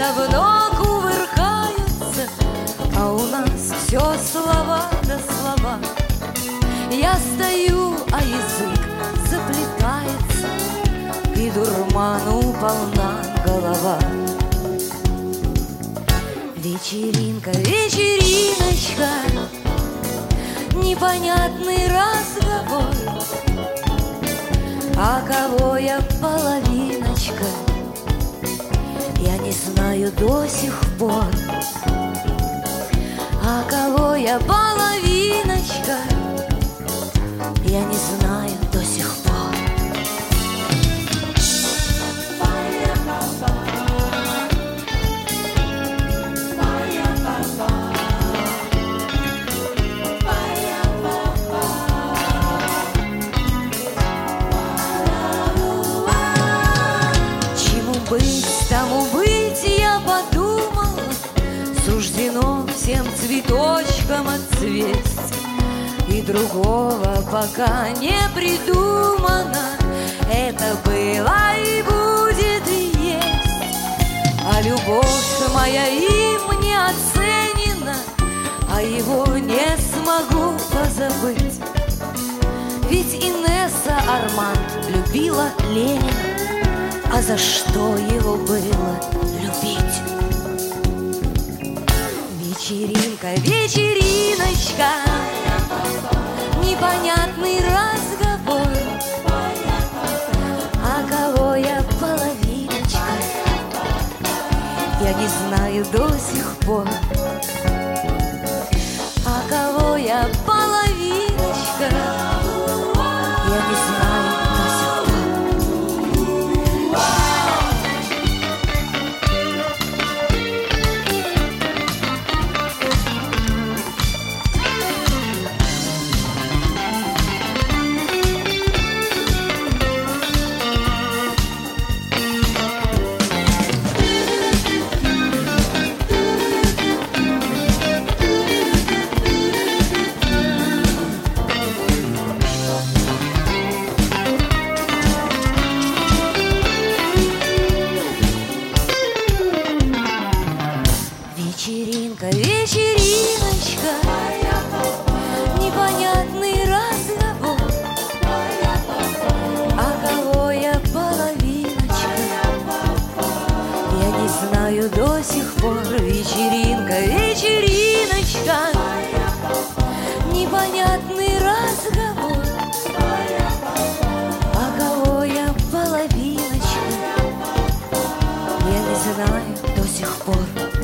давно кувыркаются, а у нас все слова да слова. Я стою, а язык заплетается, и дурману полна голова. Вечеринка, вечериночка, непонятный разговор. А кого я половиночка, я не знаю до сих пор. А кого я половиночка, я не знаю до сих пор. Тому быть, я подумала, суждено всем цветочкам отцвесть, и другого пока не придумано. Это было и будет и есть. А любовь моя им не оценена, а его не смогу позабыть. Ведь Инесса Арманд любила Ленина, а за что его было любить? Вечеринка, вечериночка, непонятный разговор. А кого я половиночка, я не знаю до сих пор. А кого я половиночка, я не знаю до сих пор. Вечеринка, вечериночка, непонятный разговор. А кого я половиночка, я не знаю до сих пор. Вечеринка, вечериночка, непонятный разговор. А кого я половиночка, я не знаю до сих пор.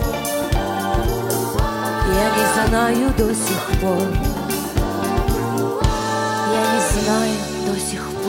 Я не знаю до сих пор. Я не знаю до сих пор.